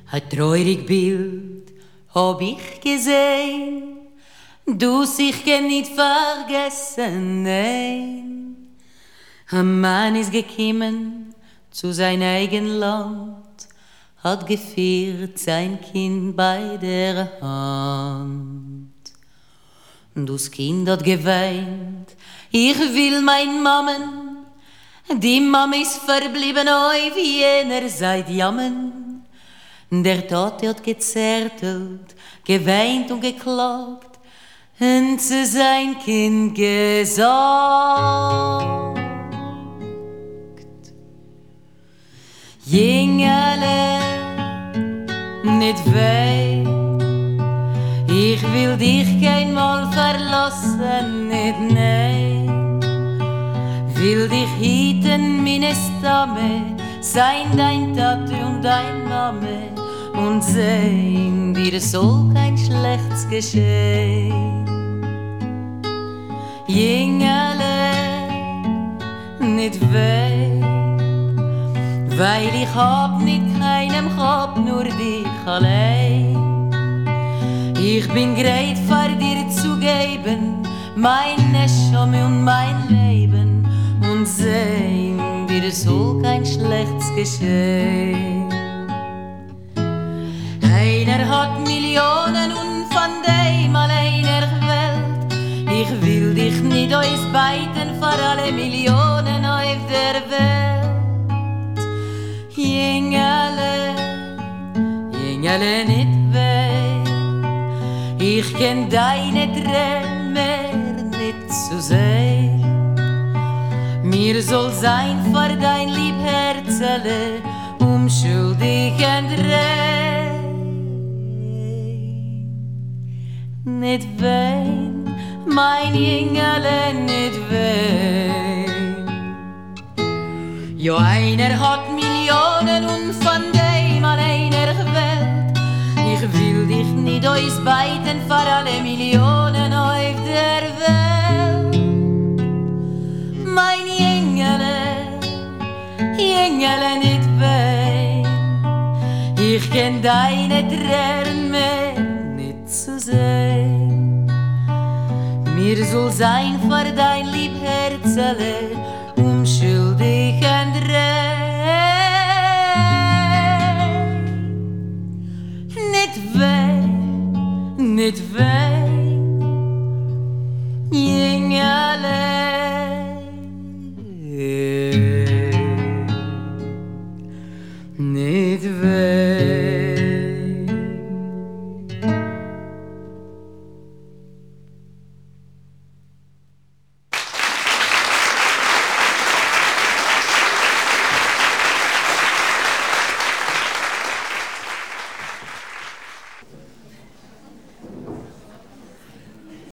Ein treurig Bild hab ich gesehen, du sich gern nicht vergessen, nein. Ein Mann ist gekommen zu sein eigen Land, hat geführt sein Kind bei der Hand. Das Kind hat geweint, ich will mein Mammen, die Mama ist verblieben, oi wie jener seit Jammen. Der Tote hat gezärtelt, geweint und geklagt und zu sein Kind gesagt: Jüngerle, nicht weh, ich will dich kein Mal verlassen, nicht nein. Will dich hieten, meine Stamme, sein dein Tate und dein Mame, und sehn, dir soll kein Schlechtes geschehen. Jüngerle, nicht weh, weil ich hab nicht keinem, hab nur dich allein. Ich bin bereit für dir zu geben, meine Schamme und mein Leben, und sehn, dir soll kein Schlechtes geschehen. Einer hat Millionen und von dem alleiner Welt. Ich will dich nicht ausbeuten für alle Millionen auf der Welt. Jüngerle, Jüngerle, nicht weh, ich kenn deine Tränen mehr nicht zu sehen. Mir soll sein für dein lieb Herzele unschuldig entdrehen. Nicht wein, mein Jüngerle, nicht wein. Jo, einer hat Millionen und von dem alleiner Welt. Ich will dich nicht ausbeuten für alle Millionen auf der Welt. Mein Jüngerle, Jüngerle, nicht wein, ich kenn deine Tränen mehr nicht zu sehen. Mir soll sein für dein lieb Herzele